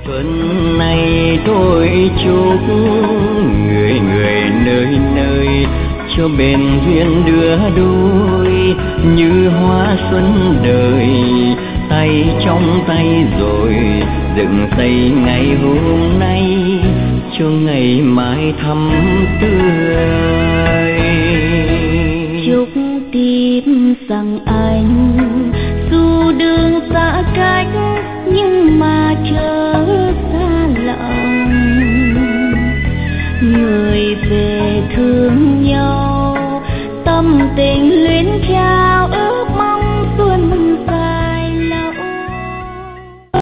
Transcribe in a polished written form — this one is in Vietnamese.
Xuân này tôi chúc người người nơi nơi cho bền duyên đưa đôi như hoa xuân đời, tay trong tay rồi dựng xây ngày hôm nay cho ngày mai thắm tươi. Chúc tim rằng anh